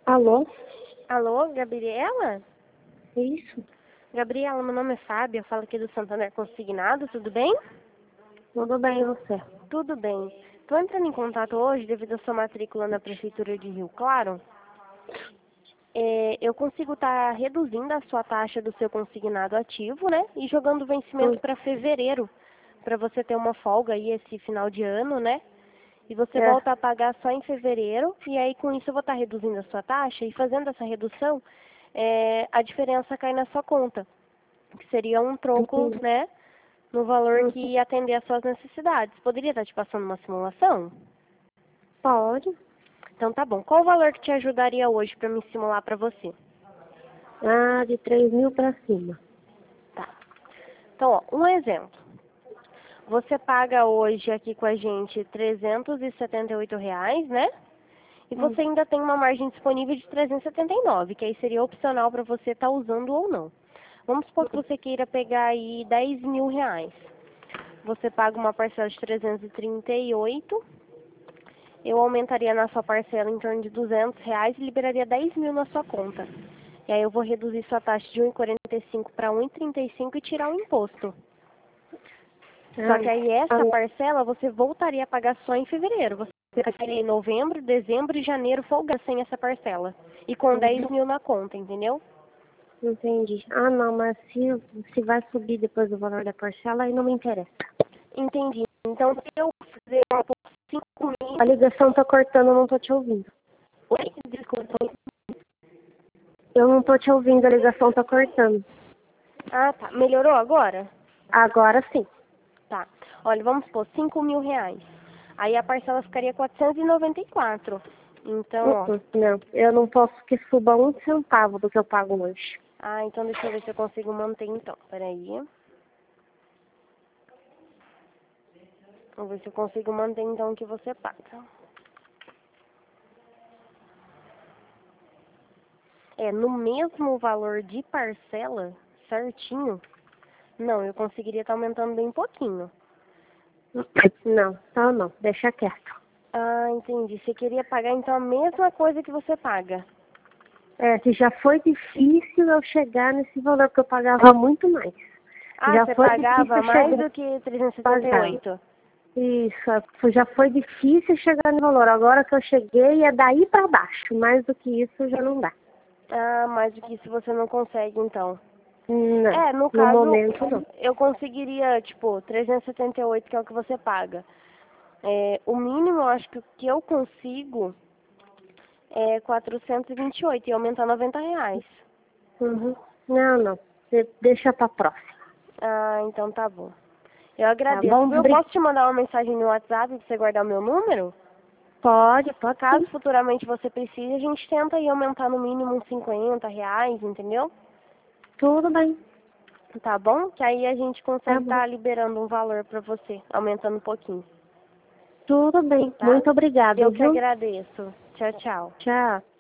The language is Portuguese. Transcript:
Alô? Alô, Gabriela? Isso? Gabriela, meu nome é Fábio, eu falo aqui do Santander Consignado, tudo bem? Tudo bem, e você? Tudo bem. Estou entrando em contato hoje devido à sua matrícula na Prefeitura de Rio Claro. Eu consigo estar reduzindo a sua taxa do seu consignado ativo, né? E jogando o vencimento para fevereiro, para você ter uma folga aí esse final de ano, né? E você volta a pagar só em fevereiro, e aí com isso eu vou estar reduzindo a sua taxa, e fazendo essa redução, a diferença cai na sua conta, que seria um troco, Entendi. né, no valor que ia atender às suas necessidades. Poderia estar te passando uma simulação? Pode. Então tá bom. Qual o valor que te ajudaria hoje para me simular para você? Ah, de 3.000 pra cima. Tá. Então, ó, um exemplo. Você paga hoje aqui com a gente R$ 378, né? E você ainda tem uma margem disponível de 379, que aí seria opcional para você estar usando ou não. Vamos supor que você queira pegar aí R$ 10.000. Você paga uma parcela de 338, eu aumentaria na sua parcela em torno de R$ 200 e liberaria 10.000 na sua conta. E aí eu vou reduzir sua taxa de 1,45 para 1,35 e tirar o imposto. Só que aí essa parcela você voltaria a pagar só em fevereiro. Você pagaria em novembro, dezembro e janeiro folga sem essa parcela. E com 10.000 na conta, entendeu? Entendi. Ah, não, mas se vai subir depois do valor da parcela, aí não me interessa. Entendi. Então, se eu fazer uma por 5.000... A ligação tá cortando, eu não tô te ouvindo. Oi? Desculpa. Eu não tô te ouvindo, a ligação tá cortando. Ah, tá. Melhorou agora? Agora sim. Tá. Olha, vamos supor, R$ 5.000. Aí a parcela ficaria 494. Então, ó. Não, eu não posso que suba um centavo do que eu pago hoje. Ah, então deixa eu ver se eu consigo manter então. Peraí. Vamos ver se eu consigo manter então o que você paga. No mesmo valor de parcela, certinho, não, eu conseguiria estar aumentando bem pouquinho. Não, tá não, deixa quieto. Ah, entendi. Você queria pagar então a mesma coisa que você paga. Se já foi difícil eu chegar nesse valor, porque eu pagava muito mais. Ah, Já você foi pagava difícil mais chegar do que pagar. 378? Isso, já foi difícil chegar no valor. Agora que eu cheguei é daí para baixo. Mais do que isso já não dá. Ah, mais do que isso você não consegue então. Não, No no caso, momento não. eu conseguiria, tipo, 378, que é o que você paga. O mínimo, eu acho que o que eu consigo é 428 e aumentar R$ 90. Uhum. Não. Você deixa pra próxima. Ah, então tá bom. Eu Tá agradeço. bom? Eu posso te mandar uma mensagem no WhatsApp pra você guardar o meu número? Pode Caso sim. futuramente você precise, a gente tenta aí aumentar no mínimo uns R$ 50, entendeu? Tudo bem. Tá bom? Que aí a gente Tá consegue bom. estar liberando um valor pra você, aumentando um pouquinho, Tudo bem. tá? Muito obrigada, Eu que viu? agradeço. Tchau, tchau. Tchau.